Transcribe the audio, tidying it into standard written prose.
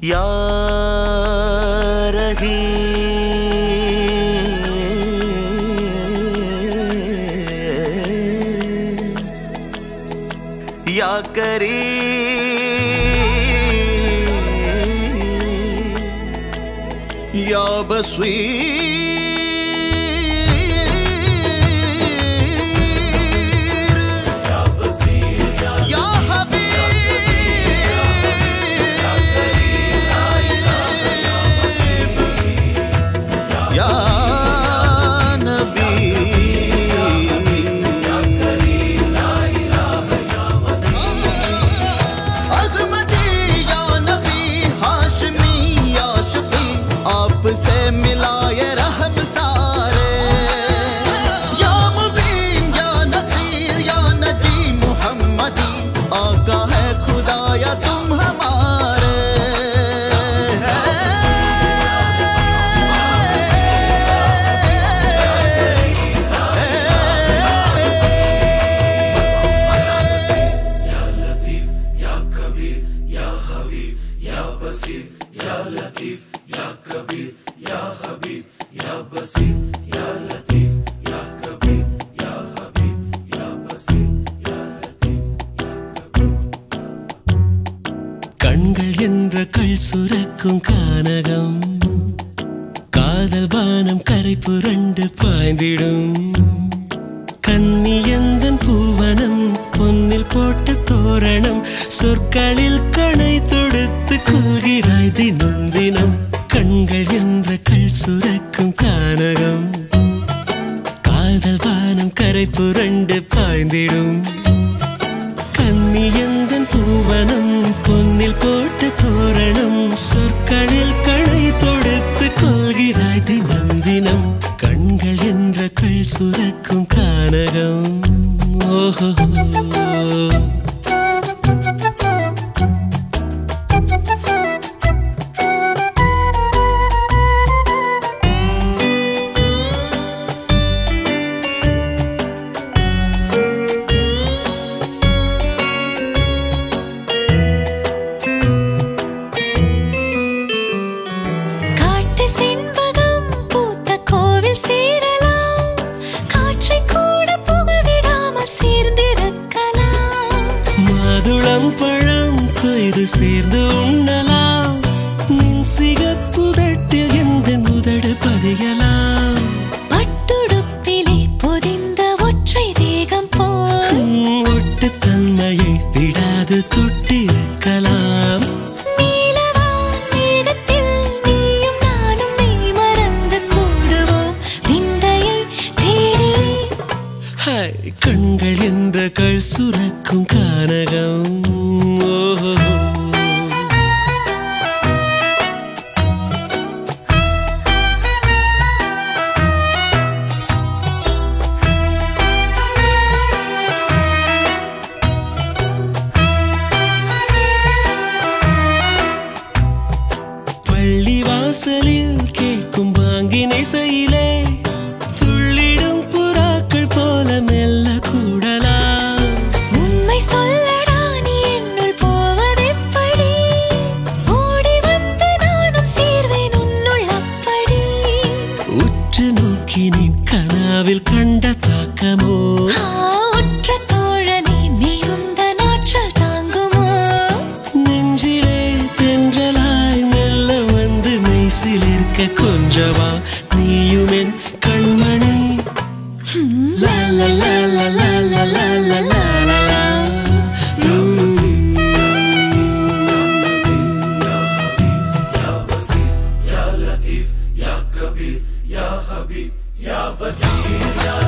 या रही या करी या बस्वी கண்கள் என்ற கள் சுரக்கும் கானகம் காதல் பானம் கரை புரண்டு பாய்ந்திடும் கன்னியந்தன் பூவனம் பொன்னில் போட்ட தோரணம் சொற்களில் கணை தொடுத்து கொள்கிறாய் தினம் தினம் கண்கள் என்ற கள் சுரக்கும் கானகம் காதல் பானம் கரை புரண்டு பாய்ந்திடும் கன்னியந்தன் பூவனம் பொன்னில் போட்ட தோரணம் சொற்களில் கணை தொடுத்து கொள்கிறாய் தினம் தினம் கண்கள் என்ற கள் சுரக்கும் கானகம் ஓஹோ பழம் கொய்து சேர்ந்து உண்ணலாம் நின் சிகப்புதட்டில் எந்த முதடு பதியலாம் பட்டுடுப்பிலே பொதிந்த ஒற்றை தேகம் போல் ஒட்டு தன்மையை விடாது தொட்டிருக்கலாம் நீலவான் மேகத்தில் நீயும் நானும் மெய் மறந்து கூடுவோம் விந்தையை தேடி கண்கள் என்ற கள் சுரக்கும் கானகம் பள்ளிவாசலில் கேட்கும் பாங்கினை செய்யிலே துள்ளிடும் புறாக்கள் போல மெல்ல கூடலாம் உண்மை சொல்லடா நீ என்னுள் போவதெப்படி ஓடி வந்து நானும் சேர்வேன் உன்னுள் அப்படி உற்று நோக்கினேன் கனாவில் கண்ட தாக்கமோ உற்ற தோழனே மிகுந்த நாற்றல் தாங்குமோ நெஞ்சிலே தென்றலாய் மெல்ல வந்து மெய்சிலிருக்க கொஞ்சவா நீயுமென் கண்மணி லா லா லா லா லா லா லா லா லா லா லா Ya Latif, Ya Kabir, Ya Habib, Ya Basir, Ya